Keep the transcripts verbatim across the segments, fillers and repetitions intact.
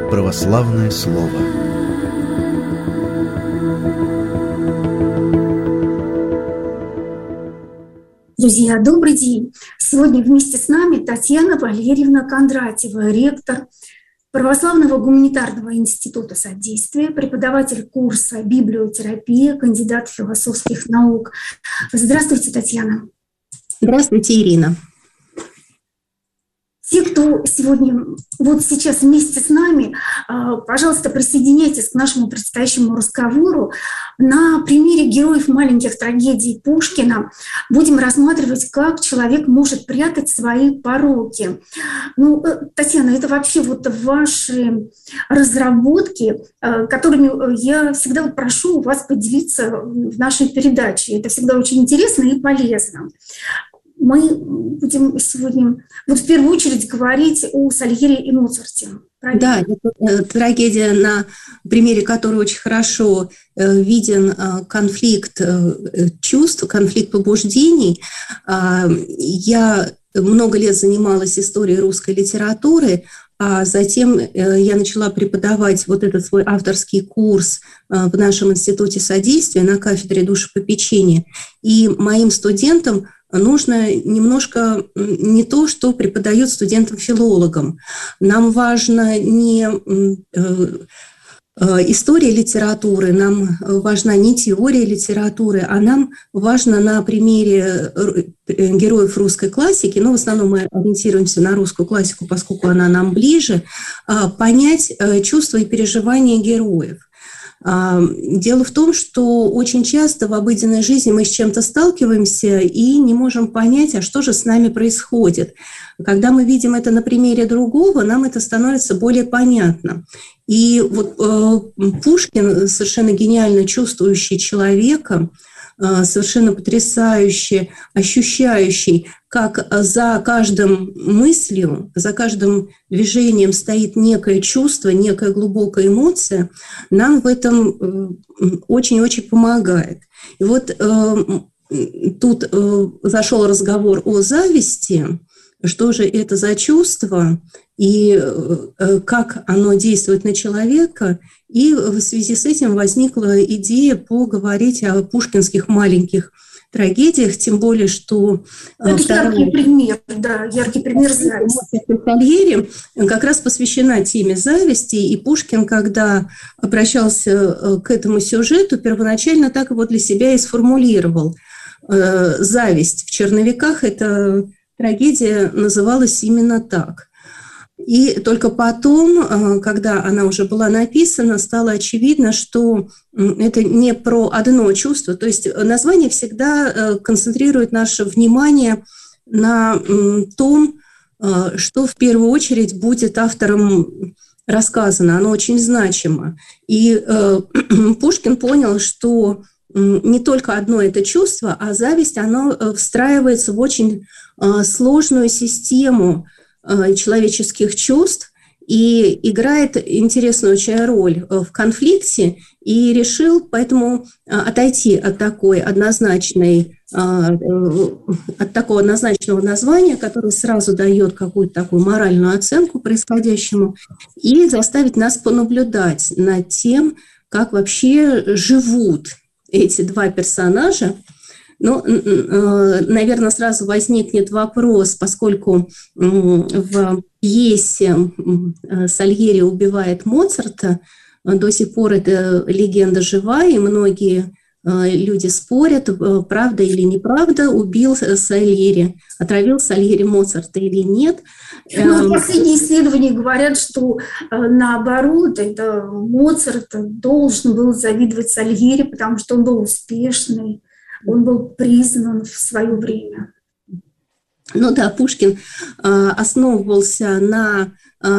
Православное слово. Друзья, добрый день! Сегодня вместе с нами Татьяна Валерьевна Кондратьева, ректор Православного гуманитарного института содействия, преподаватель курса «Библиотерапия», кандидат философских наук. Здравствуйте, Татьяна. Здравствуйте, Ирина. Те, кто сегодня, вот сейчас вместе с нами, пожалуйста, присоединяйтесь к нашему предстоящему разговору. На примере героев маленьких трагедий Пушкина будем рассматривать, как человек может прятать свои пороки. Ну, Татьяна, это вообще вот ваши разработки, которыми я всегда прошу вас поделиться в нашей передаче. Это всегда очень интересно и полезно. Мы будем сегодня вот в первую очередь говорить о Сальери и Моцарте. Правильно? Да, это трагедия, на примере которой очень хорошо виден конфликт чувств, конфликт побуждений. Я много лет занималась историей русской литературы, а затем я начала преподавать вот этот свой авторский курс в нашем институте содействия на кафедре душепопечения. И моим студентам нужно немножко не то, что преподают студентам-филологам. Нам важна не история литературы, нам важна не теория литературы, а нам важно на примере героев русской классики, но в основном мы ориентируемся на русскую классику, поскольку она нам ближе, понять чувства и переживания героев. Дело в том, что очень часто в обыденной жизни мы с чем-то сталкиваемся и не можем понять, а что же с нами происходит. Когда мы видим это на примере другого, нам это становится более понятно. И вот э, Пушкин, совершенно гениально чувствующий человека, э, совершенно потрясающе ощущающий, как за каждым мыслью, за каждым движением стоит некое чувство, некая глубокая эмоция, нам в этом очень-очень помогает. И вот э, тут э, зашел разговор о зависти, что же это за чувство и э, как оно действует на человека. И в связи с этим возникла идея поговорить о пушкинских маленьких трагедиях, тем более, что... Это второй... яркий пример, да, яркий пример зависти. Сальери как раз посвящена теме зависти, и Пушкин, когда обращался к этому сюжету, первоначально так его для себя и сформулировал. Зависть в черновиках, эта трагедия называлась именно так. И только потом, когда она уже была написана, стало очевидно, что это не про одно чувство. То есть название всегда концентрирует наше внимание на том, что в первую очередь будет автором рассказано. Оно очень значимо. И Пушкин понял, что не только одно это чувство, а зависть, оно встраивается в очень сложную систему человеческих чувств и играет интересную очень роль в конфликте, и решил поэтому отойти от такой однозначной, от такого однозначного названия, которое сразу дает какую-то такую моральную оценку происходящему, и заставить нас понаблюдать над тем, как вообще живут эти два персонажа. Ну, наверное, сразу возникнет вопрос, поскольку в пьесе Сальери убивает Моцарта, до сих пор эта легенда жива, и многие люди спорят, правда или неправда, убил Сальери, отравил Сальери Моцарта или нет. Ну, последние исследования говорят, что наоборот, это Моцарт должен был завидовать Сальери, потому что он был успешный. Он был признан в свое время. Ну да, Пушкин основывался на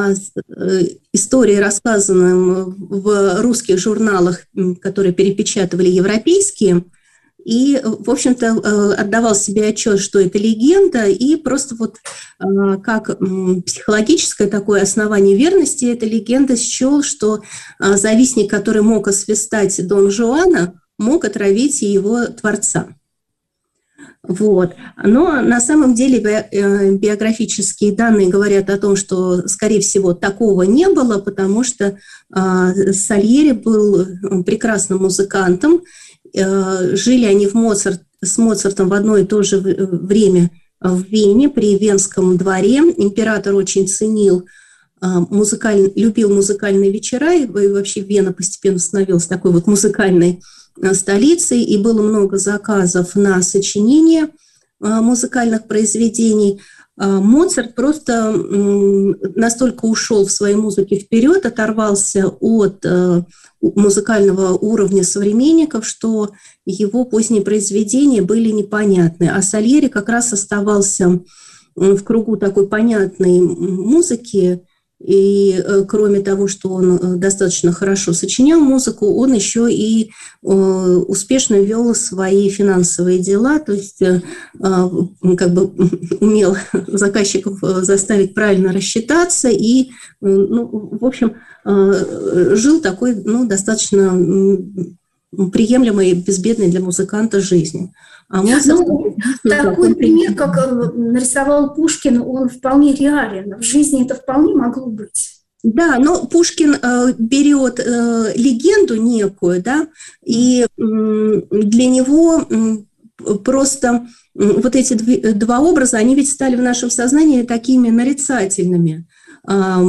истории, рассказанной в русских журналах, которые перепечатывали европейские, и, в общем-то, отдавал себе отчет, что это легенда, и просто вот как психологическое такое основание верности этой легенды счел, что завистник, который мог освистать Дон Жуана, мог отравить и его творца. Вот. Но на самом деле биографические данные говорят о том, что, скорее всего, такого не было, потому что Сальери был прекрасным музыкантом. Жили они в Моцарт, с Моцартом в одно и то же время в Вене при Венском дворе. Император очень ценил музыкаль... любил музыкальные вечера, и вообще Вена постепенно становилась такой вот музыкальной столицей, и было много заказов на сочинение музыкальных произведений. Моцарт просто настолько ушел в своей музыке вперед, оторвался от музыкального уровня современников, что его поздние произведения были непонятны. А Сальери как раз оставался в кругу такой понятной музыки, и кроме того, что он достаточно хорошо сочинял музыку, он еще и успешно вел свои финансовые дела, то есть как бы умел заказчиков заставить правильно рассчитаться и, ну, в общем, жил такой, ну, достаточно приемлемой, безбедной для музыканта жизнью. А Моцарт, ну, такой пример, как нарисовал Пушкин, он вполне реален. В жизни это вполне могло быть. Да, но Пушкин э, берет э, легенду некую, да, и э, для него э, просто э, вот эти дв- два образа, они ведь стали в нашем сознании такими нарицательными. Э,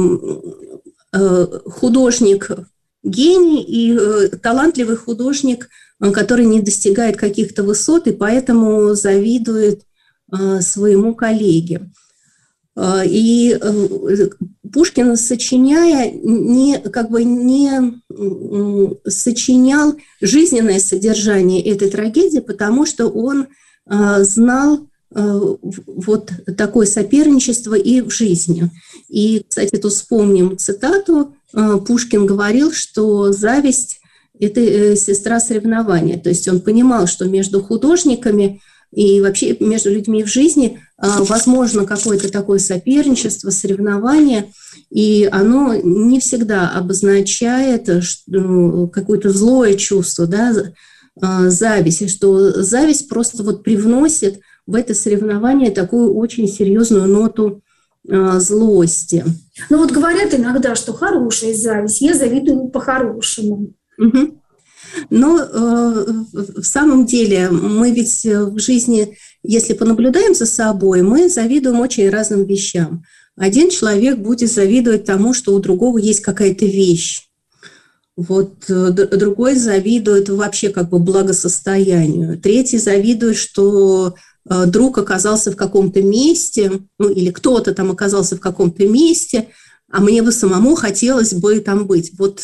э, художник гений и э, талантливый художник, который не достигает каких-то высот и поэтому завидует э, своему коллеге. Э, и э, Пушкин, сочиняя, не, как бы не э, сочинял жизненное содержание этой трагедии, потому что он э, знал э, вот такое соперничество и в жизни. И, кстати, тут вспомним цитату. Э, Пушкин говорил, что зависть – это сестра соревнования. То есть он понимал, что между художниками и вообще между людьми в жизни возможно какое-то такое соперничество, соревнование, и оно не всегда обозначает какое-то злое чувство, да, зависть, что зависть просто вот привносит в это соревнование такую очень серьезную ноту злости. Ну вот говорят иногда, что хорошая зависть, я завидую по-хорошему. Угу. Но э, в самом деле мы ведь в жизни, если понаблюдаем за собой, мы завидуем очень разным вещам. Один человек будет завидовать тому, что у другого есть какая-то вещь. Вот, другой завидует вообще как бы благосостоянию. Третий завидует, что э, друг оказался в каком-то месте, ну или кто-то там оказался в каком-то месте, а мне бы самому хотелось бы там быть. Вот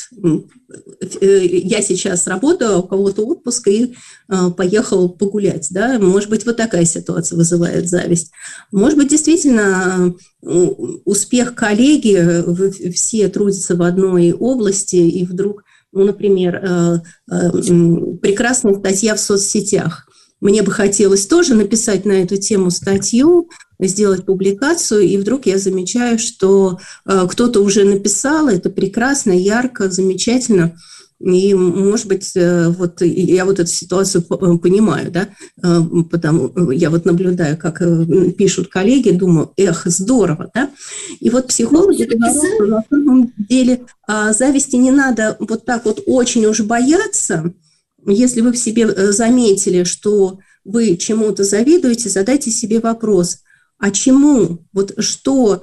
я сейчас работаю, у кого-то отпуск, и поехал погулять. Да? Может быть, вот такая ситуация вызывает зависть. Может быть, действительно, успех коллеги, все трудятся в одной области, и вдруг, ну, например, прекрасная статья в соцсетях. Мне бы хотелось тоже написать на эту тему статью, сделать публикацию, и вдруг я замечаю, что э, кто-то уже написал, это прекрасно, ярко, замечательно, и, может быть, э, вот я вот эту ситуацию понимаю, да, э, потому я вот наблюдаю, как э, пишут коллеги, думаю, эх, здорово, да, и вот психологи говорят, что на самом деле э, зависти не надо вот так вот очень уж бояться. Если вы в себе заметили, что вы чему-то завидуете, задайте себе вопрос, а чему, вот что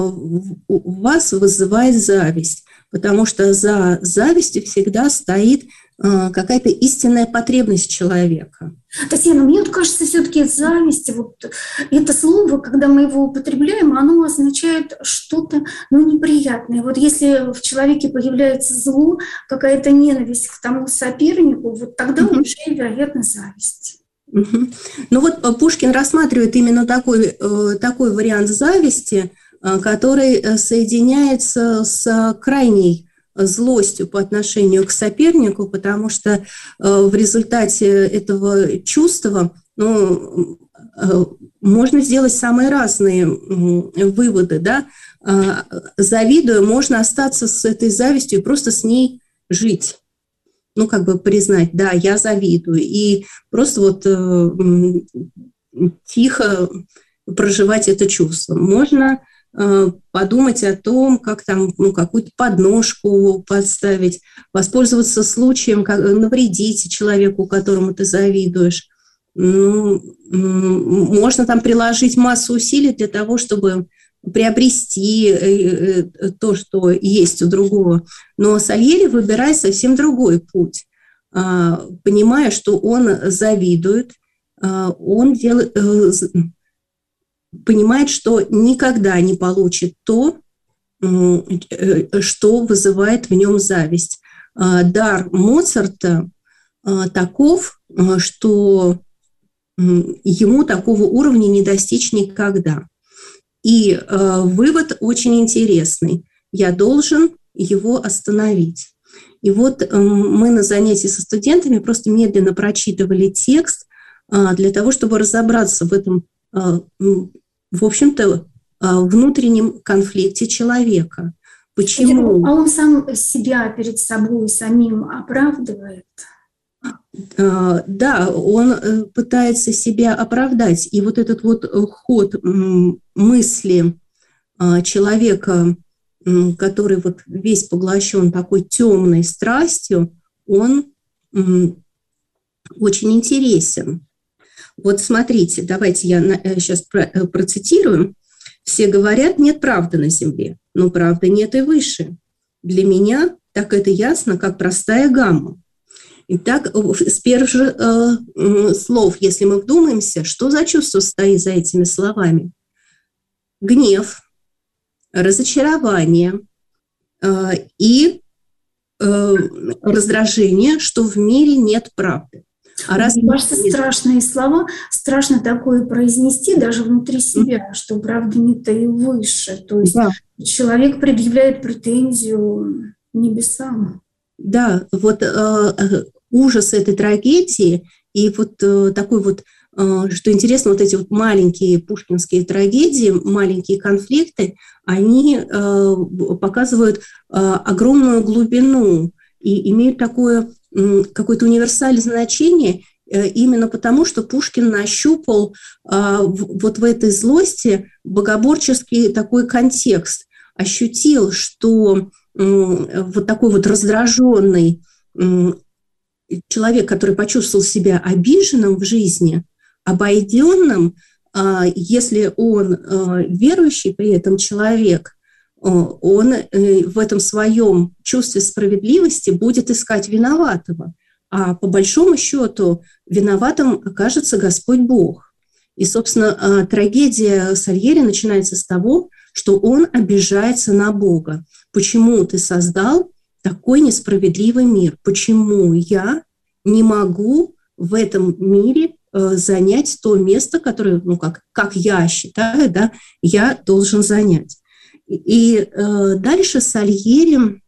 у вас вызывает зависть? Потому что за завистью всегда стоит какая-то истинная потребность человека. Татьяна, мне вот кажется, все-таки зависть, вот это слово, когда мы его употребляем, оно означает что-то, ну, неприятное. Вот если в человеке появляется зло, какая-то ненависть к тому сопернику, вот тогда mm-hmm. уже, вероятно, зависть. Mm-hmm. Ну вот Пушкин рассматривает именно такой, такой вариант зависти, который соединяется с крайней злостью по отношению к сопернику, потому что в результате этого чувства, ну, можно сделать самые разные выводы, да. Завидуя, можно остаться с этой завистью и просто с ней жить. Ну, как бы признать, да, я завидую. И просто вот тихо проживать это чувство. Можно э, подумать о том, как там ну, какую-то подножку подставить, воспользоваться случаем, как навредить человеку, которому ты завидуешь. Ну, можно там приложить массу усилий для того, чтобы приобрести то, что есть у другого. Но Сальери выбирает совсем другой путь, понимая, что он завидует, он делает, понимает, что никогда не получит то, что вызывает в нем зависть. Дар Моцарта таков, что ему такого уровня не достичь никогда. И э, вывод очень интересный. Я должен его остановить. И вот э, мы на занятии со студентами просто медленно прочитывали текст э, для того, чтобы разобраться в этом, э, в общем-то, э, внутреннем конфликте человека. Почему? А он сам себя перед собой самим оправдывает? Да, он пытается себя оправдать. И вот этот вот ход мысли человека, который вот весь поглощен такой темной страстью, он очень интересен. Вот смотрите, давайте я сейчас процитирую. «Все говорят, нет правды на земле, но правды нет и выше. Для меня так это ясно, как простая гамма». Итак, с первых же э, слов, если мы вдумаемся, что за чувство стоит за этими словами? Гнев, разочарование э, и э, раздражение, что в мире нет правды. А раз Мне кажется, нет... страшные слова, страшно такое произнести даже внутри себя, что правда нет и выше. То есть да. Человек предъявляет претензию небесам. Да, вот э, ужас этой трагедии и вот э, такой вот, э, что интересно, вот эти вот маленькие пушкинские трагедии, маленькие конфликты, они э, показывают э, огромную глубину и имеют такое э, какое-то универсальное значение э, именно потому, что Пушкин нащупал э, вот в этой злости богоборческий такой контекст, ощутил, что вот такой вот раздраженный человек, который почувствовал себя обиженным в жизни, обойденным, если он верующий при этом человек, он в этом своем чувстве справедливости будет искать виноватого. А по большому счету виноватым окажется Господь Бог. И, собственно, трагедия Сальери начинается с того, что он обижается на Бога. Почему ты создал такой несправедливый мир? Почему я не могу в этом мире э, занять то место, которое, ну, как, как я считаю, да, я должен занять? И э, дальше Сальери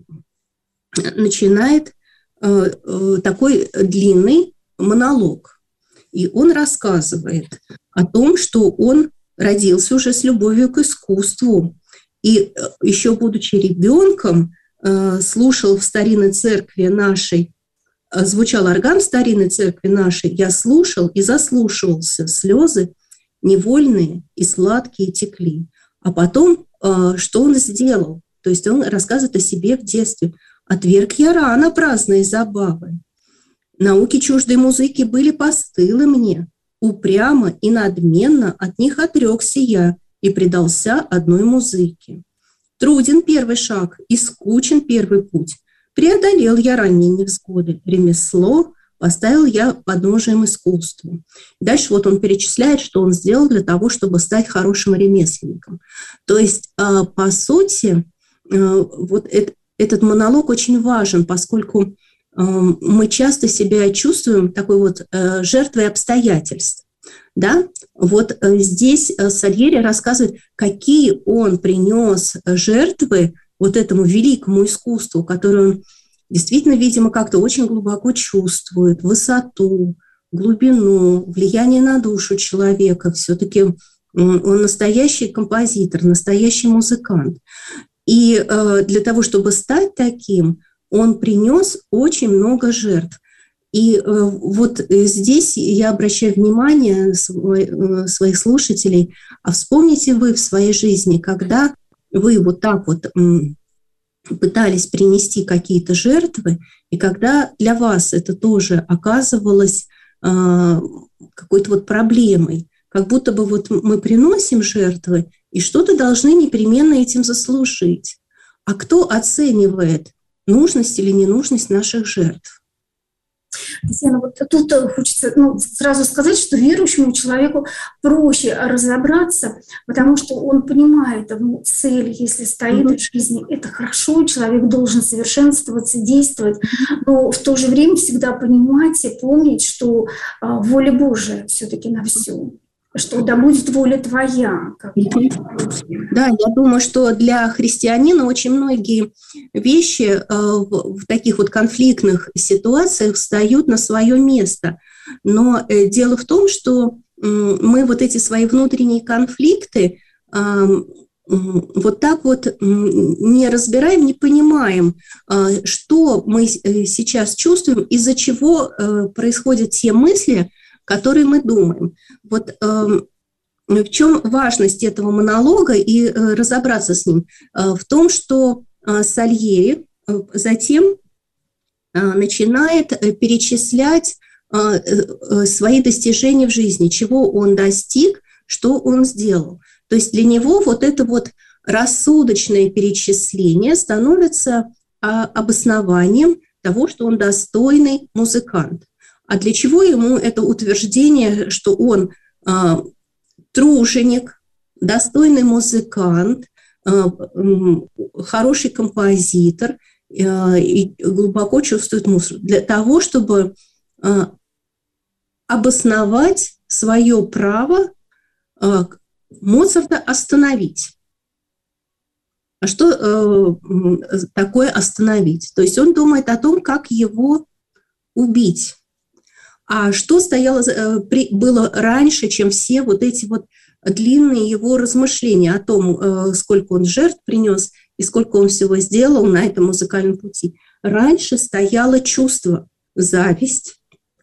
начинает э, э, такой длинный монолог. И он рассказывает о том, что он родился уже с любовью к искусству. И еще будучи ребенком, слушал в старинной церкви нашей, звучал орган в старинной церкви нашей, я слушал и заслушивался, слезы невольные и сладкие текли. А потом, что он сделал? То есть он рассказывает о себе в детстве. «Отверг я рано праздные забавы. Науки чуждой музыки были постылы мне. Упрямо и надменно от них отрекся я и предался одной музыке. Труден первый шаг и скучен первый путь. Преодолел я ранние невзгоды. Ремесло поставил я подножием искусству». Дальше вот он перечисляет, что он сделал для того, чтобы стать хорошим ремесленником. То есть, по сути, вот этот монолог очень важен, поскольку мы часто себя чувствуем такой вот жертвой обстоятельств. Да? Вот здесь Сальери рассказывает, какие он принес жертвы вот этому великому искусству, которое он действительно, видимо, как-то очень глубоко чувствует, высоту, глубину, влияние на душу человека. Все-таки он настоящий композитор, настоящий музыкант. И для того, чтобы стать таким, он принес очень много жертв. И вот здесь я обращаю внимание своих слушателей, а вспомните вы в своей жизни, когда вы вот так вот пытались принести какие-то жертвы, и когда для вас это тоже оказывалось какой-то вот проблемой, как будто бы вот мы приносим жертвы и что-то должны непременно этим заслужить. А кто оценивает нужность или ненужность наших жертв? Татьяна, вот тут хочется ну, сразу сказать, что верующему человеку проще разобраться, потому что он понимает, ну, цель, если стоит mm-hmm. в жизни, это хорошо, человек должен совершенствоваться, действовать, но в то же время всегда понимать и помнить, что а, воля Божия все-таки на все. Что да будет воля твоя. Как да, я думаю, что для христианина очень многие вещи в таких вот конфликтных ситуациях встают на свое место. Но дело в том, что мы вот эти свои внутренние конфликты вот так вот не разбираем, не понимаем, что мы сейчас чувствуем, из-за чего происходят те мысли, которые мы думаем. Вот э, в чем важность этого монолога и э, разобраться с ним? Э, в том, что э, Сальери э, затем э, начинает перечислять э, э, свои достижения в жизни, чего он достиг, что он сделал. То есть для него вот это вот рассудочное перечисление становится э, обоснованием того, что он достойный музыкант. А для чего ему это утверждение, что он э, труженик, достойный музыкант, э, э, хороший композитор э, и глубоко чувствует музыку? Для того, чтобы э, обосновать свое право э, Моцарта остановить. А что э, такое остановить? То есть он думает о том, как его убить. А что стояло, было раньше, чем все вот эти вот длинные его размышления о том, сколько он жертв принес и сколько он всего сделал на этом музыкальном пути? Раньше стояло чувство зависть,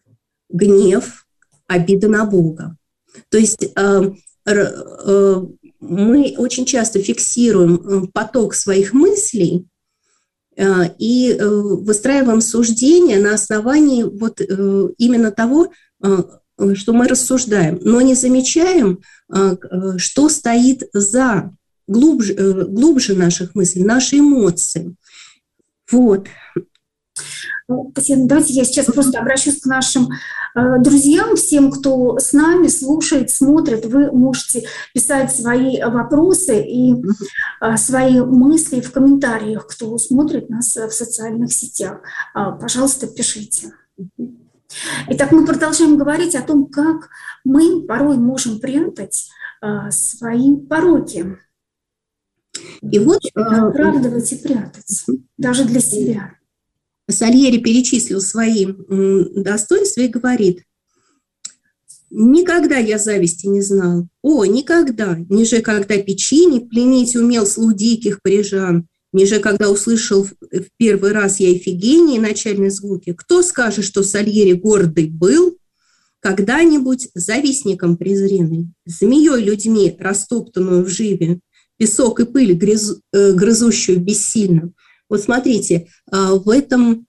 гнев, обида на Бога. То есть мы очень часто фиксируем поток своих мыслей и выстраиваем суждения на основании вот именно того, что мы рассуждаем, но не замечаем, что стоит за, глубже, глубже наших мыслей, наши эмоции. Вот. Татьяна, давайте я сейчас просто обращусь к нашим э, друзьям, всем, кто с нами слушает, смотрит. Вы можете писать свои вопросы и э, свои мысли в комментариях, кто смотрит нас в социальных сетях. Э, пожалуйста, пишите. Итак, мы продолжаем говорить о том, как мы порой можем прятать э, свои пороки. И вот э, оправдывать и прятать, даже для себя. Сальери перечислил свои достоинства и говорит: «Никогда я зависти не знал, о, никогда, ниже когда печи не пленить умел слух диких парижан, ниже когда услышал в первый раз я Ифигении начальные звуки. Кто скажет, что Сальери гордый был, когда-нибудь завистником презренный, змеей людьми растоптанную в живе, песок и пыль грызу, э, грызущую бессильно». Вот смотрите, в этом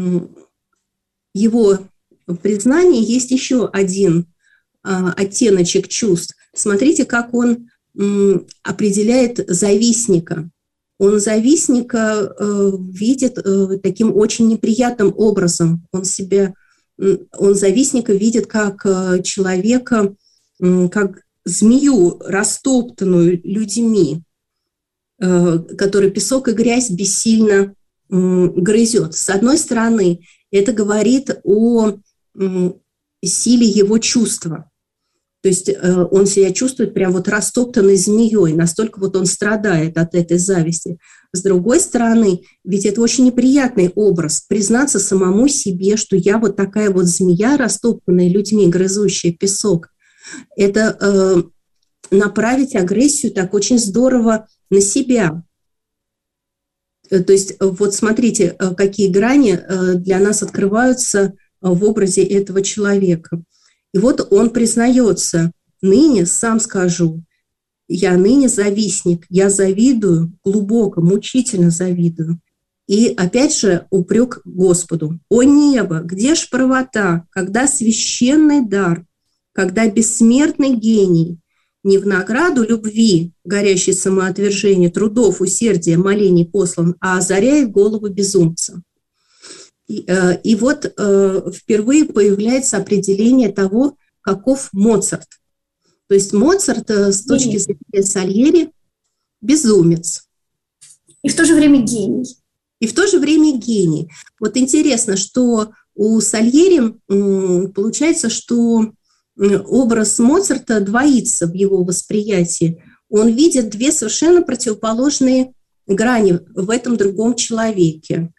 его признании есть еще один оттеночек чувств. Смотрите, как он определяет завистника. Он завистника видит таким очень неприятным образом. Он себя, он завистника видит как человека, как змею, растоптанную людьми, который песок и грязь бессильно грызет. С одной стороны, это говорит о силе его чувства. То есть он себя чувствует прям вот растоптанной змеей, настолько вот он страдает от этой зависти. С другой стороны, ведь это очень неприятный образ, признаться самому себе, что я вот такая вот змея, растоптанная людьми, грызущая песок. Это э, направить агрессию так очень здорово на себя. То есть вот смотрите, какие грани для нас открываются в образе этого человека. И вот он признается: «Ныне, сам скажу, я ныне завистник, я завидую, глубоко, мучительно завидую». И опять же упрек Господу: «О небо, где ж правота, когда священный дар, когда бессмертный гений не в награду любви, горящей самоотвержения, трудов, усердия, молений послан, а озаряет голову безумца». И, э, и вот э, впервые появляется определение того, каков Моцарт. То есть Моцарт э, с точки зрения Сальери безумец. И в то же время гений. И в то же время гений. Вот интересно, что у Сальери э, получается, что образ Моцарта двоится в его восприятии. Он видит две совершенно противоположные грани в этом другом человеке.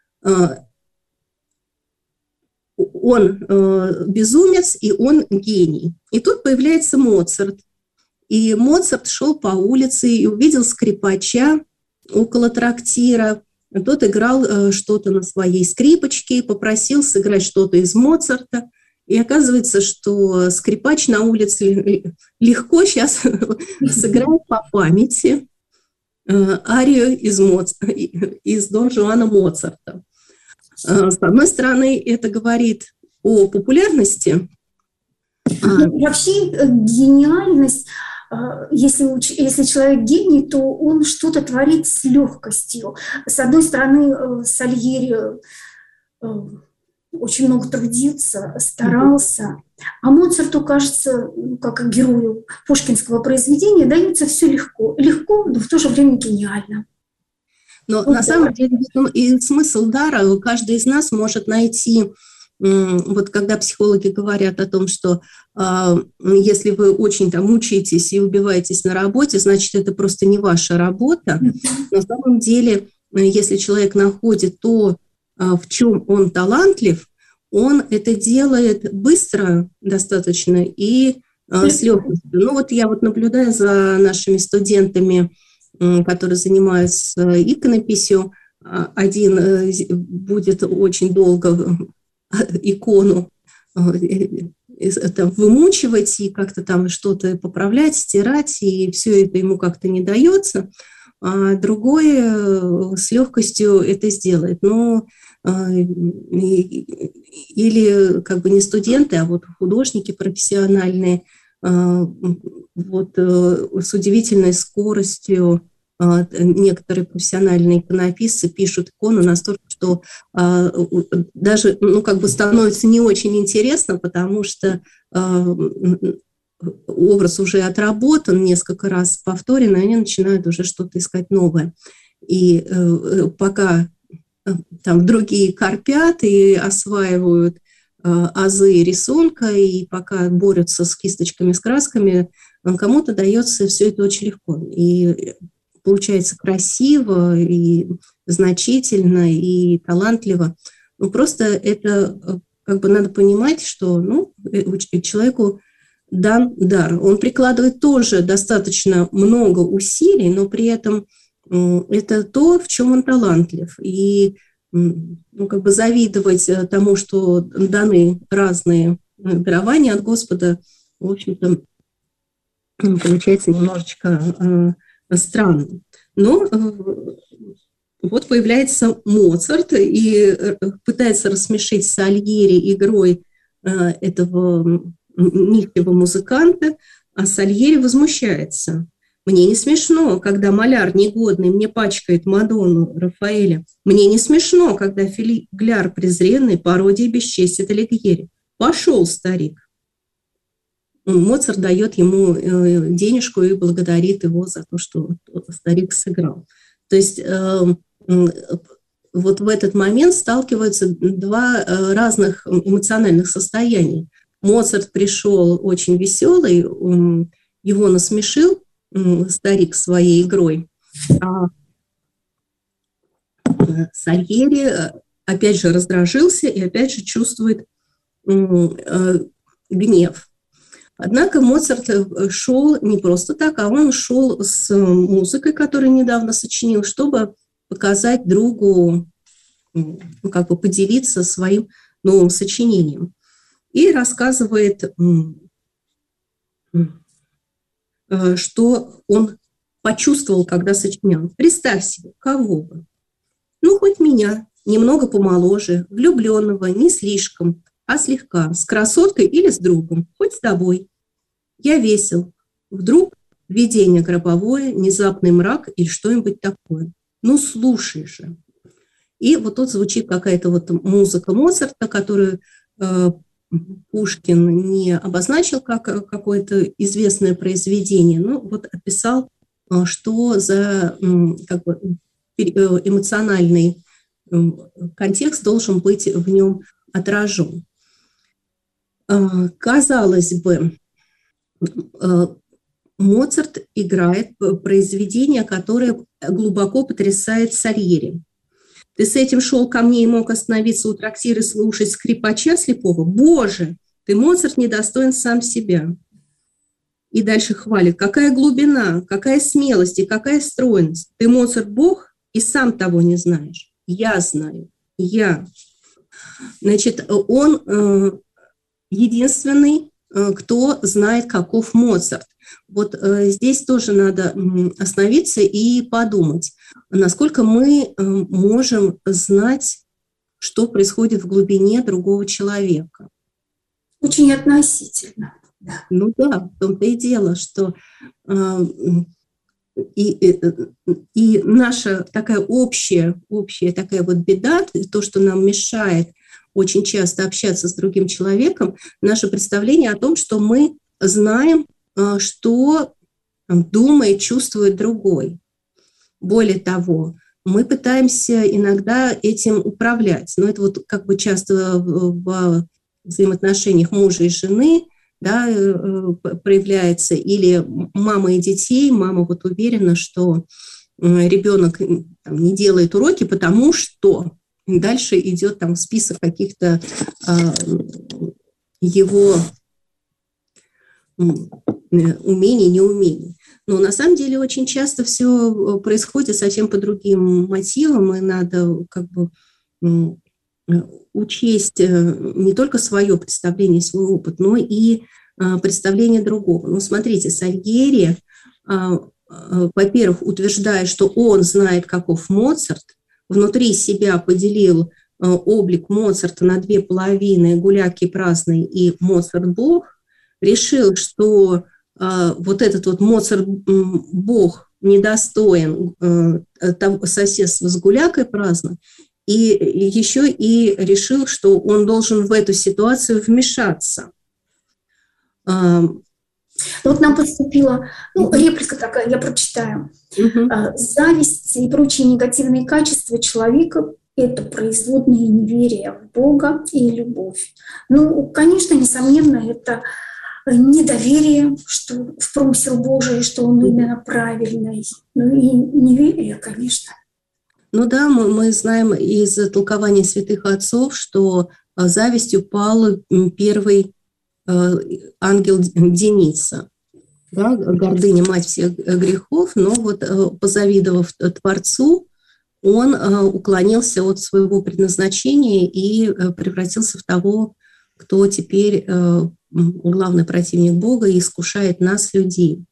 Он э, безумец, и он гений. И тут появляется Моцарт. И Моцарт шел по улице и увидел скрипача около трактира. Тот играл э, что-то на своей скрипочке и попросил сыграть что-то из Моцарта. И оказывается, что скрипач на улице легко сейчас сыграет по памяти э, арию из, Моц... из Дон Жуана Моцарта. С одной стороны, это говорит о популярности. Ну, вообще гениальность, если, если человек гений, то он что-то творит с легкостью. С одной стороны, Сальери очень много трудился, старался, а Моцарту, кажется, как и герою пушкинского произведения, дается все легко. Легко, но в то же время гениально. Но ну, на да. самом деле и смысл дара каждый из нас может найти. Вот когда психологи говорят о том, что э, если вы очень там мучаетесь и убиваетесь на работе, значит, это просто не ваша работа. На самом деле, если человек находит то, э, в чем он талантлив, он это делает быстро достаточно и э, с легкостью. Ну вот я вот наблюдаю за нашими студентами, которые занимаются иконописью. Один будет очень долго икону вымучивать и как-то там что-то поправлять, стирать, и все это ему как-то не дается, а другой с легкостью это сделает. Но или как бы не студенты, а вот художники профессиональные, вот с удивительной скоростью некоторые профессиональные иконописцы пишут икону настолько, что даже ну, как бы становится не очень интересно, потому что образ уже отработан, несколько раз повторен, и они начинают уже что-то искать новое. И пока там другие корпят и осваивают азы рисунка, и пока борются с кисточками, с красками, кому-то дается все это очень легко. И получается красиво, и значительно, и талантливо. Ну, просто это как бы надо понимать, что ну, человеку дан дар. Он прикладывает тоже достаточно много усилий, но при этом это то, в чем он талантлив. И ну, как бы завидовать тому, что даны разные дарования от Господа, в общем-то, получается немножечко э, странно. Но э, вот появляется Моцарт и пытается рассмешить Сальери игрой э, этого нищего музыканта, а Сальери возмущается. Мне не смешно, когда маляр негодный мне пачкает Мадонну Рафаэля. Мне не смешно, когда фигляр презренный пародии бесчестит Алигьери. Пошел, старик. Моцарт дает ему денежку и благодарит его за то, что старик сыграл. То есть вот в этот момент сталкиваются два разных эмоциональных состояния. Моцарт пришел очень веселый, его насмешил старик своей игрой. А Сальери опять же раздражился и опять же чувствует гнев. Однако Моцарт шел не просто так, а он шел с музыкой, которую недавно сочинил, чтобы показать другу, ну, как бы поделиться своим новым сочинением. И рассказывает, что он почувствовал, когда сочинял. Представь себе, кого бы? Ну, хоть меня, немного помоложе, влюбленного, не слишком, а слегка, с красоткой или с другом, хоть с тобой. Я весел. Вдруг видение гробовое, внезапный мрак или что-нибудь такое. Ну, слушай же. И вот тут звучит какая-то вот музыка Моцарта, которую э, Пушкин не обозначил как какое-то известное произведение, но вот описал, э, что за э, как бы, эмоциональный э, контекст должен быть в нем отражен. Э, казалось бы, э, Моцарт играет произведение, которое глубоко потрясает Сальери. Ты с этим шел ко мне и мог остановиться у трактира и слушать скрипача слепого? Боже, ты, Моцарт, недостоин сам себя. И дальше хвалит. Какая глубина, какая смелость и какая стройность. Ты, Моцарт, Бог, и сам того не знаешь. Я знаю. Я. Значит, он э, единственный, э, кто знает, каков Моцарт. Вот э, здесь тоже надо остановиться и подумать, насколько мы э, можем знать, что происходит в глубине другого человека. Очень относительно. Да. Ну да, в том-то и дело, что э, и, и, и наша такая общая, общая такая вот беда, то, что нам мешает очень часто общаться с другим человеком, наше представление о том, что мы знаем, что думает, чувствует другой. Более того, мы пытаемся иногда этим управлять. Но это вот как бы часто в взаимоотношениях мужа и жены, да, проявляется. Или мама и детей. Мама вот уверена, что ребенок там не делает уроки, потому что дальше идет там список каких-то а, его умений, неумений. Но на самом деле очень часто все происходит совсем по другим мотивам, и надо как бы учесть не только свое представление, свой опыт, но и представление другого. Ну, смотрите, Сальери, во-первых, утверждая, что он знает, каков Моцарт, внутри себя поделил облик Моцарта на две половины, гуляки праздный и Моцарт-бог, решил, что э, вот этот вот Моцарт-бог недостоин э, того соседства с гулякой праздно, и еще и решил, что он должен в эту ситуацию вмешаться. Вот нам поступила ну, реплика такая, я прочитаю. Uh-huh. Зависть и прочие негативные качества человека – это производные неверия в Бога и любовь. Ну, конечно, несомненно, это недоверие, что в промысел Божий, что он именно правильный. Ну и неверие, конечно. Ну да, мы, мы знаем из толкования святых отцов, что завистью пал первый ангел Деница. Да, гордыня – мать всех грехов, но вот позавидовав Творцу, он уклонился от своего предназначения и превратился в того, кто теперь главный противник Бога и искушает нас, людей.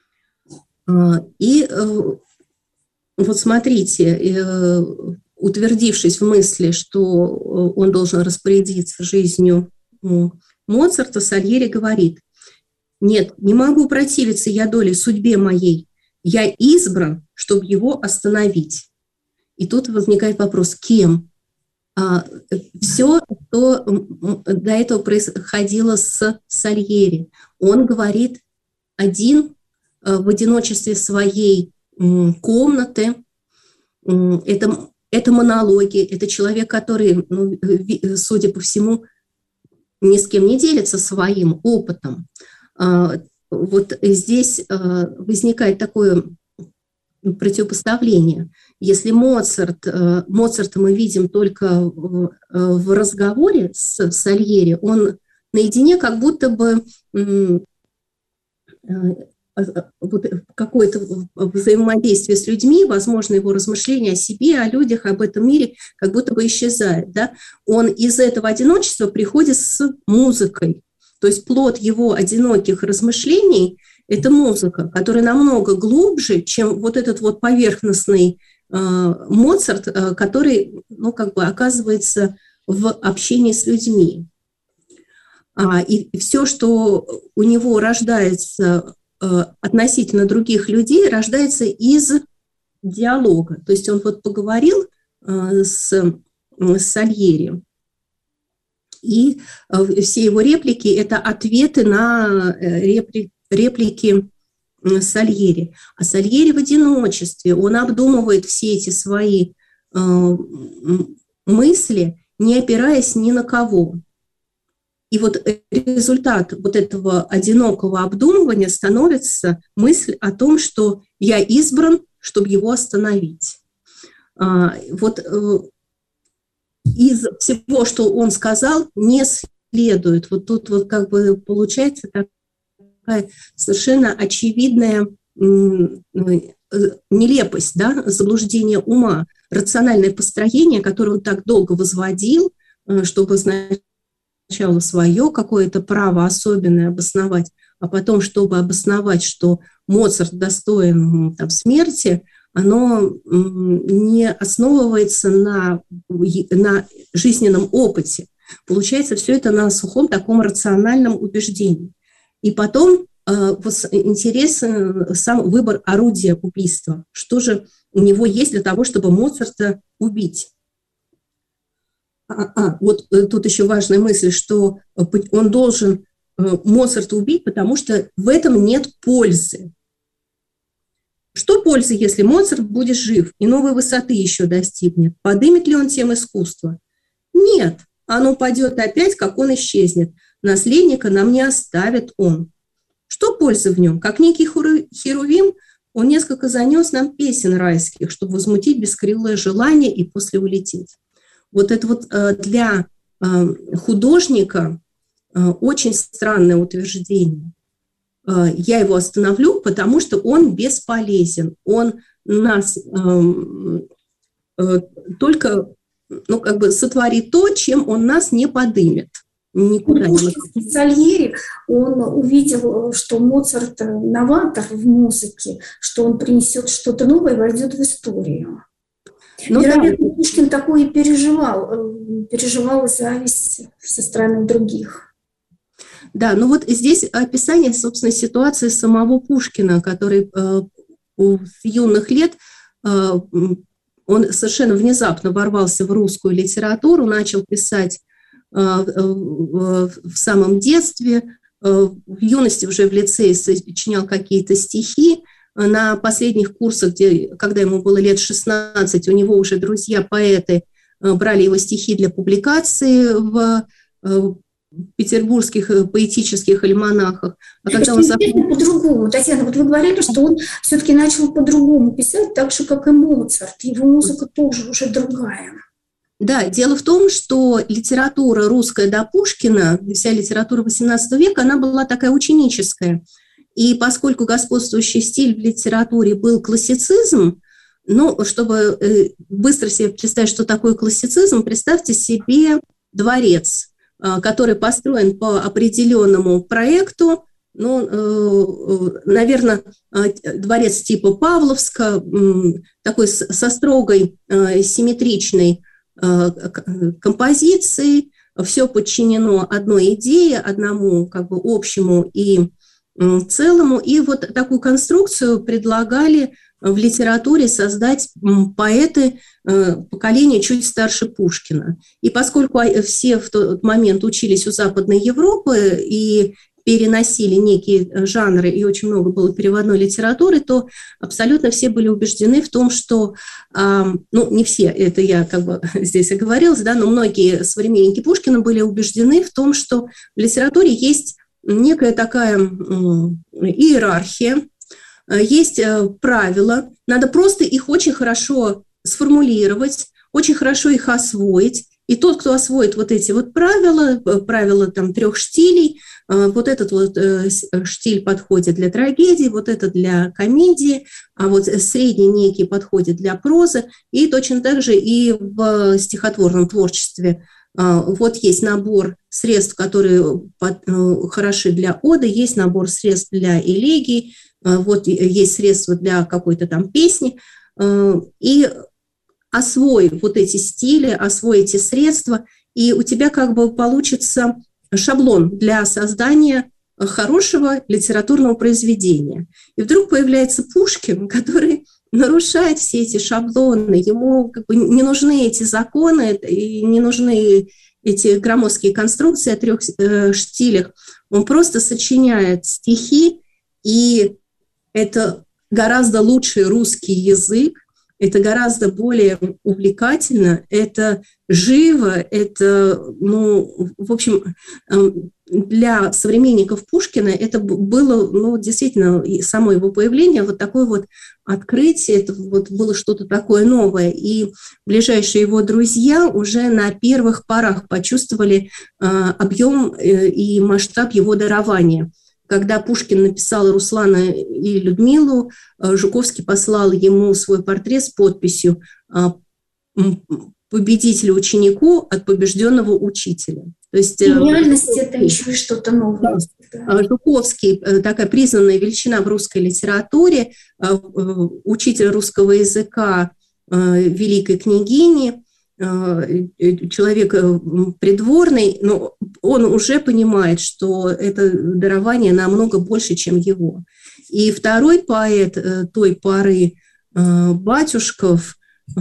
И вот смотрите, утвердившись в мысли, что он должен распорядиться жизнью Моцарта, Сальери говорит: «Нет, не могу противиться я доле судьбе моей, я избран, чтобы его остановить». И тут возникает вопрос, кем? А, все, что до этого происходило с Сальери. Он говорит один в одиночестве своей комнаты. Это, это монологи, это человек, который, ну, судя по всему, ни с кем не делится своим опытом. Вот здесь возникает такое противопоставление. Если Моцарт, Моцарта мы видим только в разговоре с Сальери, он наедине как будто бы вот какое-то взаимодействие с людьми, возможно, его размышления о себе, о людях, об этом мире как будто бы исчезает. Да? Он из этого одиночества приходит с музыкой. То есть плод его одиноких размышлений – это музыка, которая намного глубже, чем вот этот вот поверхностный э, Моцарт, э, который, ну, как бы оказывается в общении с людьми. А, и все, что у него рождается относительно других людей, рождается из диалога. То есть он вот поговорил с, с Сальери, и все его реплики – это ответы на репли, реплики Сальери. А Сальери в одиночестве, он обдумывает все эти свои мысли, не опираясь ни на кого. И вот результат вот этого одинокого обдумывания становится мысль о том, что я избран, чтобы его остановить. Вот из всего, что он сказал, не следует. Вот тут вот как бы получается такая совершенно очевидная нелепость, да, заблуждение ума, рациональное построение, которое он так долго возводил, чтобы знать, сначала свое какое-то право особенное обосновать, а потом, чтобы обосновать, что Моцарт достоин там, смерти, оно не основывается на, на жизненном опыте. Получается все это на сухом таком рациональном убеждении. И потом вот интересен сам выбор орудия убийства. Что же у него есть для того, чтобы Моцарта убить? А, а, вот тут еще важная мысль, что он должен Моцарта убить, потому что в этом нет пользы. Что пользы, если Моцарт будет жив и новой высоты еще достигнет? Подымет ли он тем искусства? Нет, оно упадет опять, как он исчезнет. Наследника нам не оставит он. Что пользы в нем? Как некий херувим, он несколько занес нам песен райских, чтобы возмутить бескрылое желание и после улететь. Вот это вот для художника очень странное утверждение. Я его остановлю, потому что он бесполезен. Он нас только, ну, как бы сотворит то, чем он нас не подымет. Никуда не Сальери, он увидел, что Моцарт новатор в музыке, что он принесет что-то новое и войдет в историю. Ну, вероятно, да. Пушкин такое и переживал, переживал зависть со стороны других. Да, ну вот здесь описание, собственно, ситуации самого Пушкина, который э, с юных лет, э, он совершенно внезапно ворвался в русскую литературу, начал писать э, э, в самом детстве, э, в юности уже в лицее сочинял какие-то стихи. На последних курсах, где, когда ему было лет шестнадцать, у него уже друзья-поэты брали его стихи для публикации в петербургских поэтических альманахах. А когда он зап... по-другому, Татьяна, вот вы говорили, что он все-таки начал по-другому писать, так же, как и Моцарт. Его музыка тоже уже другая. Да, дело в том, что литература русская до Пушкина, вся литература восемнадцатого века, она была такая ученическая. И поскольку господствующий стиль в литературе был классицизм, ну, чтобы быстро себе представить, что такое классицизм, представьте себе дворец, который построен по определенному проекту, ну, наверное, дворец типа Павловска, такой со строгой симметричной композицией, все подчинено одной идее, одному как бы общему и целому. И вот такую конструкцию предлагали в литературе создать поэты поколения чуть старше Пушкина. И поскольку все в тот момент учились у Западной Европы и переносили некие жанры, и очень много было переводной литературы, то абсолютно все были убеждены в том, что, ну, не все, это я как бы здесь оговорилась, да, но многие современники Пушкина были убеждены в том, что в литературе есть некая такая иерархия, есть правила, надо просто их очень хорошо сформулировать, очень хорошо их освоить, И тот, кто освоит вот эти вот правила, правила там трех штилей, вот этот вот штиль подходит для трагедии, вот этот для комедии, а вот средний некий подходит для прозы, и точно так же и в стихотворном творчестве. Вот есть набор средств, которые хороши для оды, есть набор средств для элегий, вот есть средства для какой-то там песни, и освой вот эти стили, освой эти средства, и у тебя как бы получится шаблон для создания хорошего литературного произведения. И вдруг появляется Пушкин, который нарушает все эти шаблоны, ему как бы не нужны эти законы, и не нужны эти громоздкие конструкции о трех штилях. Он просто сочиняет стихи, и это гораздо лучший русский язык, это гораздо более увлекательно, это живо, это, ну, в общем, для современников Пушкина это было, ну, действительно, само его появление, вот такое вот открытие, это вот было что-то такое новое, и ближайшие его друзья уже на первых порах почувствовали объем и масштаб его дарования. Когда Пушкин написал Руслана и Людмилу, Жуковский послал ему свой портрет с подписью «Победителю ученику от побежденного учителя». То есть, гениальность – это еще и что-то новое. Да. Жуковский, такая признанная величина в русской литературе, учитель русского языка великой княгини, человек придворный, но он уже понимает, что это дарование намного больше, чем его. И второй поэт той поры, Батюшков,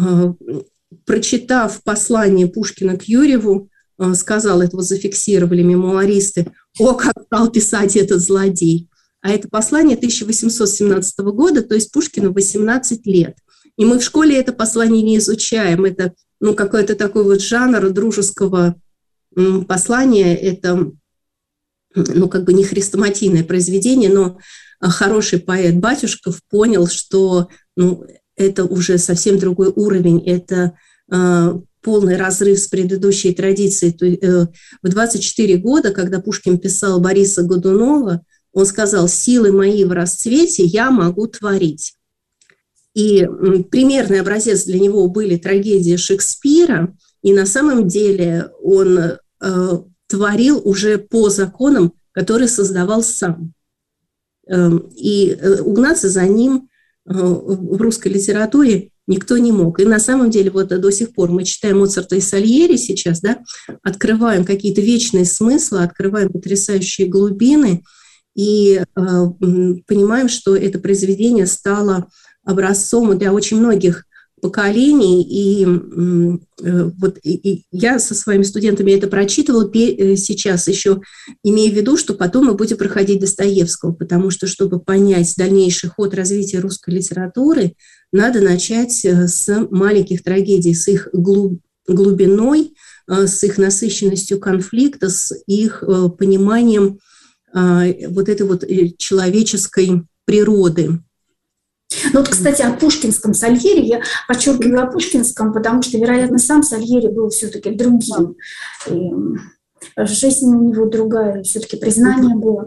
прочитав послание Пушкина к Юрьеву, сказал, это вот зафиксировали мемуаристы, о, как стал писать этот злодей. А это послание тысяча восемьсот семнадцатого года, то есть Пушкину восемнадцать лет. И мы в школе это послание не изучаем, это ну, какой-то такой вот жанр дружеского послания, это, ну, как бы не хрестоматийное произведение, но хороший поэт Батюшков понял, что, ну, это уже совсем другой уровень, это э, полный разрыв с предыдущей традицией. Э, в двадцать четыре года, когда Пушкин писал Бориса Годунова, он сказал: «Силы мои в расцвете, я могу творить». И примерный образец для него были трагедии Шекспира, и на самом деле он э, творил уже по законам, которые создавал сам. Э, и угнаться за ним э, в русской литературе никто не мог. И на самом деле вот до сих пор мы читаем Моцарта и Сальери сейчас, да, открываем какие-то вечные смыслы, открываем потрясающие глубины и э, понимаем, что это произведение стало образцом для очень многих поколений. И э, вот и, и я со своими студентами это прочитывала сейчас, еще имея в виду, что потом мы будем проходить Достоевского, потому что, чтобы понять дальнейший ход развития русской литературы, надо начать с маленьких трагедий, с их глуб, глубиной, с их насыщенностью конфликта, с их пониманием э, вот этой вот человеческой природы. Ну вот, кстати, о пушкинском Сальери я подчеркиваю о пушкинском, потому что, вероятно, сам Сальери был все-таки другим. И жизнь у него другая, все-таки признание было.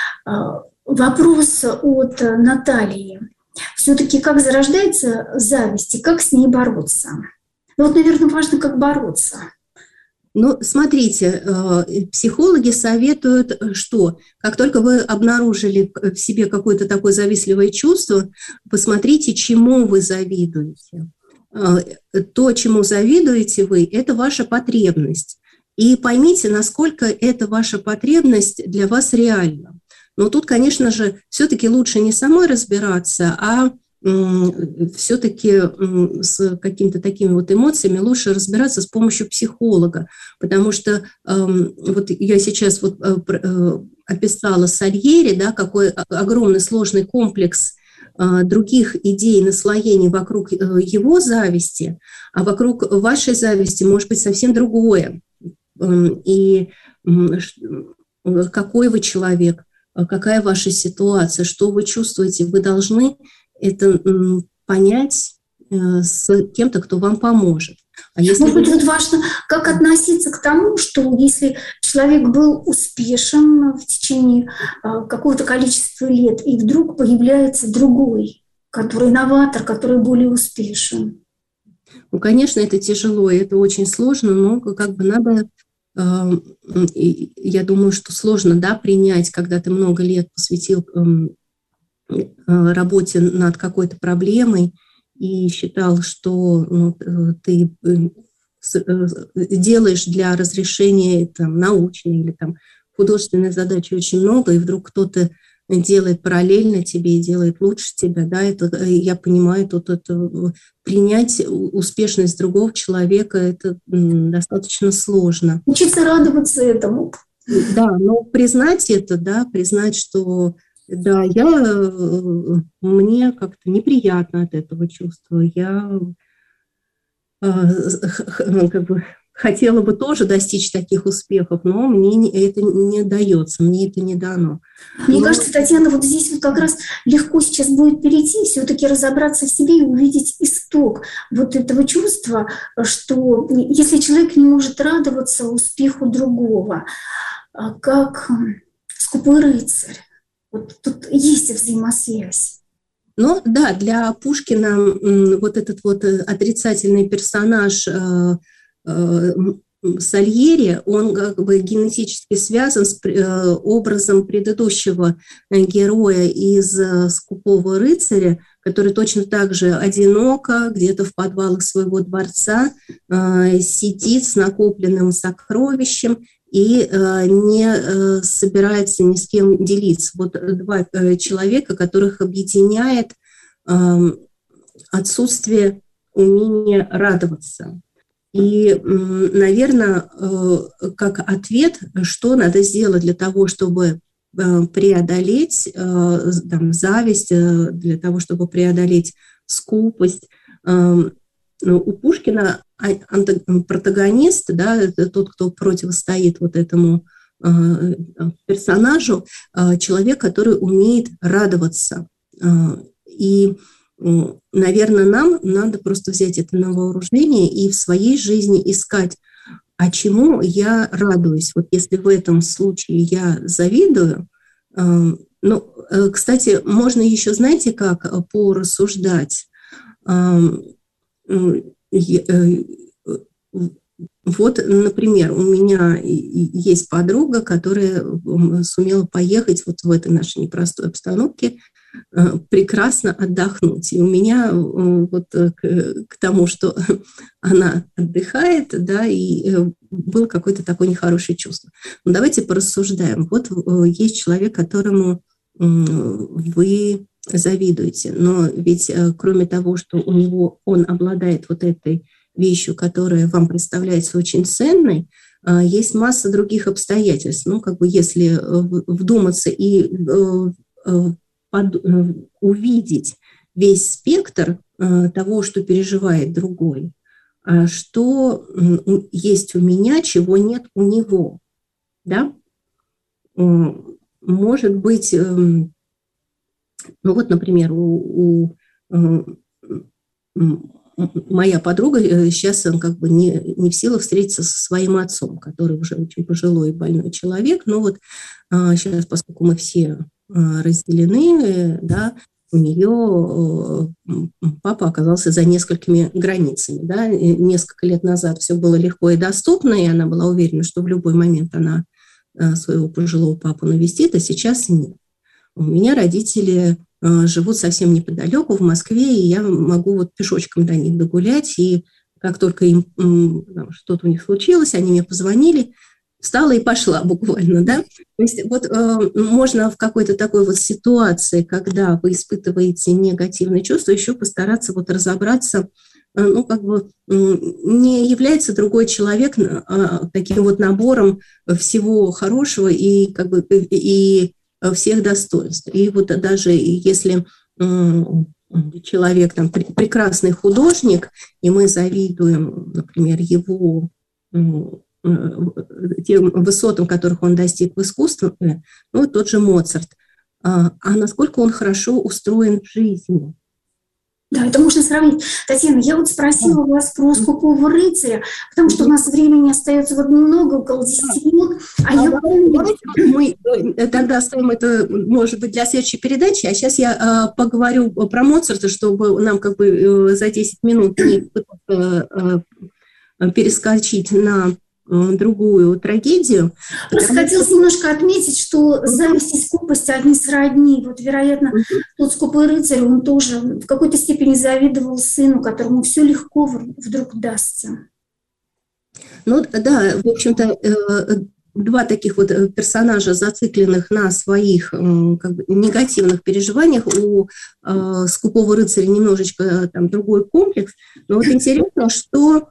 Вопрос от Натальи. Все-таки как зарождается зависть и как с ней бороться? Ну вот, наверное, важно, как бороться. Ну, смотрите, психологи советуют, что как только вы обнаружили в себе какое-то такое завистливое чувство, посмотрите, чему вы завидуете. То, чему завидуете вы, это ваша потребность. И поймите, насколько эта ваша потребность для вас реальна. Но тут, конечно же, все-таки лучше не самой разбираться, а все-таки с какими-то такими вот эмоциями лучше разбираться с помощью психолога, потому что вот я сейчас вот описала Сальери, да, какой огромный сложный комплекс других идей, наслоений вокруг его зависти, а вокруг вашей зависти может быть совсем другое. И какой вы человек, какая ваша ситуация, что вы чувствуете, вы должны это понять с кем-то, кто вам поможет. А если Может быть, вы... вот важно, как относиться к тому, что если человек был успешен в течение какого-то количества лет, и вдруг появляется другой, который новатор, который более успешен. Ну, конечно, это тяжело, и это очень сложно, но как бы надо, э, я думаю, что сложно, да, принять, когда ты много лет посвятил э, работе над какой-то проблемой и считал, что ну, ты делаешь для разрешения там, научной или там, художественной задачи очень много, и вдруг кто-то делает параллельно тебе и делает лучше тебя, да, это, я понимаю, тут это, принять успешность другого человека, это достаточно сложно. Учиться радоваться этому. Да, но признать это, да, признать, что, да, я, мне как-то неприятно от этого чувства, я как бы хотела бы тоже достичь таких успехов, но мне это не дается, мне это не дано. Мне но... кажется, Татьяна, вот здесь вот как раз легко сейчас будет перейти, все-таки разобраться в себе и увидеть исток вот этого чувства, что если человек не может радоваться успеху другого, как скупой рыцарь, вот тут есть взаимосвязь. Ну да, для Пушкина вот этот вот отрицательный персонаж Сальери, он как бы генетически связан с образом предыдущего героя из «Скупого рыцаря», который точно так же одиноко, где-то в подвалах своего дворца сидит с накопленным сокровищем и не собирается ни с кем делиться. Вот два человека, которых объединяет отсутствие умения радоваться. И, наверное, как ответ, что надо сделать для того, чтобы преодолеть там, зависть, для того, чтобы преодолеть скупость. У Пушкина протагонист, да, тот, кто противостоит вот этому персонажу, человек, который умеет радоваться. И наверное, нам надо просто взять это на вооружение и в своей жизни искать, а чему я радуюсь. Вот если в этом случае я завидую, ну, кстати, можно еще, знаете, как порассуждать. Вот, например, у меня есть подруга, которая сумела поехать вот в этой нашей непростой обстановке, прекрасно отдохнуть. И у меня вот к, к тому, что она отдыхает, да, и было какое-то такое нехорошее чувство. Но давайте порассуждаем. Вот есть человек, которому вы завидуете, но ведь кроме того, что у него он обладает вот этой вещью, которая вам представляется очень ценной, есть масса других обстоятельств. Ну, как бы если вдуматься и под, увидеть весь спектр того, что переживает другой, что есть у меня, чего нет у него, да? Может быть, ну вот, например, у, у моя подруга сейчас как бы не, не в силах встретиться со своим отцом, который уже очень пожилой и больной человек, но вот сейчас, поскольку мы все разделены, да, у нее папа оказался за несколькими границами. Да. Несколько лет назад все было легко и доступно, и она была уверена, что в любой момент она своего пожилого папу навестит, а сейчас нет. У меня родители живут совсем неподалеку, в Москве, и я могу вот пешочком до них догулять, и как только им что-то у них случилось, они мне позвонили, встала и пошла буквально, да. То есть вот э, можно в какой-то такой вот ситуации, когда вы испытываете негативные чувства, еще постараться вот разобраться, э, ну, как бы э, не является другой человек э, таким вот набором всего хорошего и как бы и всех достоинств. И вот даже если э, человек там прекрасный художник, и мы завидуем, например, его э, тем высотам, которых он достиг в искусстве, ну, тот же Моцарт, а насколько он хорошо устроен в жизни, Да, это можно сравнить. Татьяна, я вот спросила вас про «Скупого рыцаря», потому что у нас времени остается вот немного, около десяти минут. А я помню... Мы тогда оставим это, может быть, для следующей передачи, а сейчас я э, поговорю про Моцарта, чтобы нам как бы э, за десять минут не э, э, перескочить на другую трагедию. Просто хотелось что... немножко отметить, что зависть и скупость одни сродни. Вот, вероятно, uh-huh. тот «Скупой рыцарь», он тоже в какой-то степени завидовал сыну, которому все легко вдруг дастся. Ну да, в общем-то, два таких вот персонажа, зацикленных на своих как бы, негативных переживаниях. У «Скупого рыцаря» немножечко там другой комплекс. Но вот интересно, что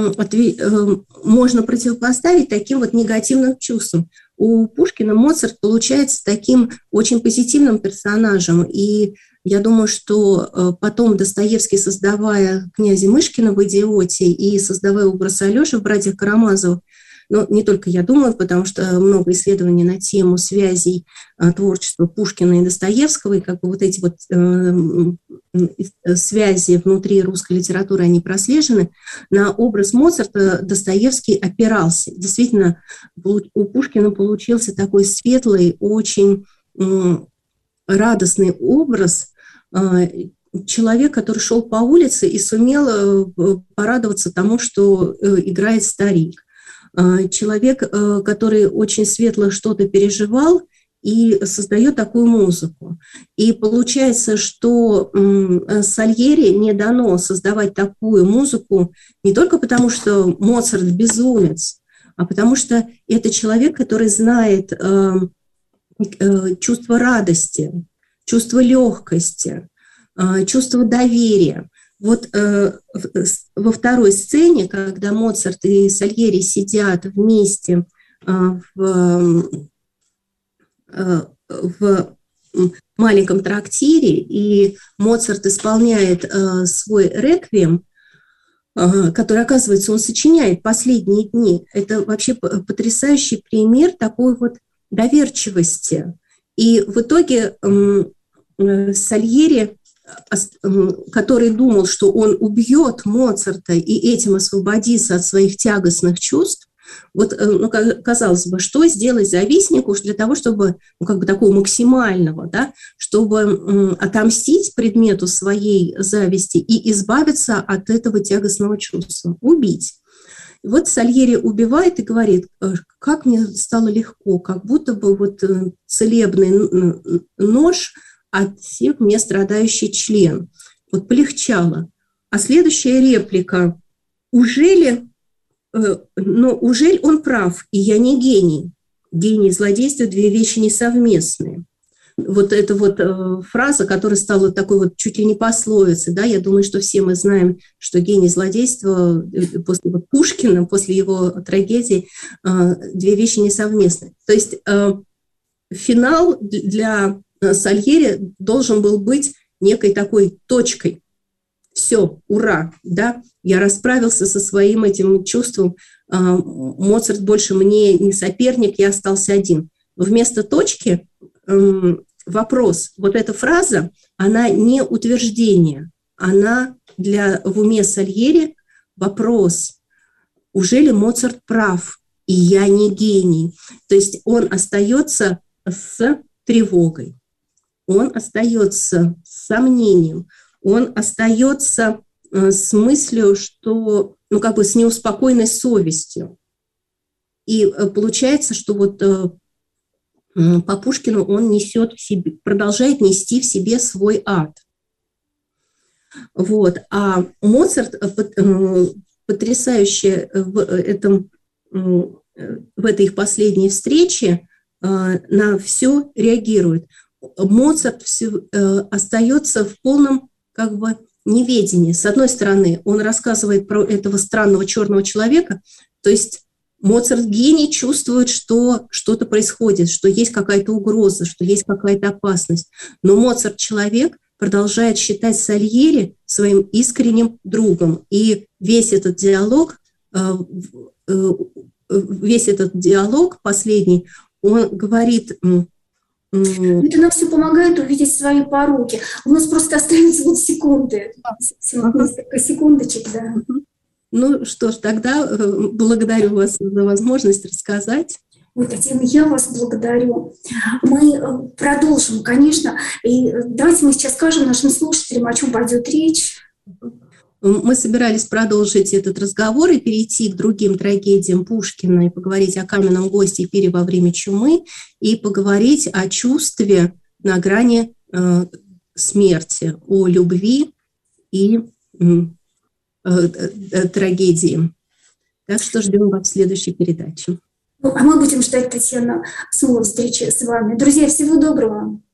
можно противопоставить таким вот негативным чувствам. У Пушкина Моцарт получается таким очень позитивным персонажем, и я думаю, что потом Достоевский, создавая князя Мышкина в «Идиоте» и создавая образ Алёши в «Братьях Карамазовых», но не только я думаю, потому что много исследований на тему связей а, творчества Пушкина и Достоевского, и как бы вот эти вот э, связи внутри русской литературы, они прослежены. На образ Моцарта Достоевский опирался. Действительно, у Пушкина получился такой светлый, очень э, радостный образ э, человек, который шел по улице и сумел э, порадоваться тому, что э, играет старик. Человек, который очень светло что-то переживал и создает такую музыку. И получается, что Сальери не дано создавать такую музыку не только потому, что Моцарт безумец, а потому что это человек, который знает чувство радости, чувство легкости, чувство доверия. Вот э, во второй сцене, когда Моцарт и Сальери сидят вместе э, в, э, в маленьком трактире, и Моцарт исполняет э, свой реквием, э, который, оказывается, он сочиняет последние дни, это вообще потрясающий пример такой вот доверчивости. И в итоге э, э, Сальери, который думал, что он убьет Моцарта и этим освободится от своих тягостных чувств, вот, ну, казалось бы, что сделать завистнику для того, чтобы, ну, как бы такого максимального, да, чтобы отомстить предмету своей зависти и избавиться от этого тягостного чувства, убить. И вот Сальери убивает и говорит: как мне стало легко, как будто бы вот целебный нож отсек мне страдающий член. Вот полегчало. А следующая реплика: ужели, э, но ужель он прав, и я не гений. Гений и злодейство – две вещи несовместные. Вот эта вот э, фраза, которая стала такой вот чуть ли не пословицей, да, я думаю, что все мы знаем, что гений и злодейство после вот Пушкина, после его трагедии, э, две вещи несовместные. То есть э, финал для Сальери должен был быть некой такой точкой. Все, ура, да, я расправился со своим этим чувством. Моцарт больше мне не соперник, я остался один. Вместо точки вопрос. Вот эта фраза, она не утверждение, она для в уме Сальери вопрос. Ужели Моцарт прав, и я не гений? То есть он остается с тревогой. Он остается с сомнением, он остается с мыслью, что, ну, как бы с неуспокоенной совестью. И получается, что вот по Пушкину он несет в себе, продолжает нести в себе свой ад. Вот. А Моцарт потрясающе в, этом, в этой их последней встрече на все реагирует. Моцарт все, э, остается в полном как бы неведении. С одной стороны, он рассказывает про этого странного черного человека, то есть Моцарт гений чувствует, что что-то происходит, что есть какая-то угроза, что есть какая-то опасность. Но Моцарт человек продолжает считать Сальери своим искренним другом. И весь этот диалог, э, э, весь этот диалог последний, он говорит: Это нам все помогает увидеть свои пороки. У нас просто остаются вот секунды, несколько секундочек, да. Ну что ж, тогда благодарю вас за возможность рассказать. Ой, Татьяна, я вас благодарю. Мы продолжим, конечно. И давайте мы сейчас скажем нашим слушателям, о чем пойдет речь. Мы собирались продолжить этот разговор и перейти к другим трагедиям Пушкина и поговорить о каменном госте и пире во время чумы, и поговорить о чувстве на грани э, смерти, о любви и э, э, трагедии. Так что ждем вас в следующей передаче. Ну, а мы будем ждать, Татьяна, снова встречи с вами. Друзья, всего доброго.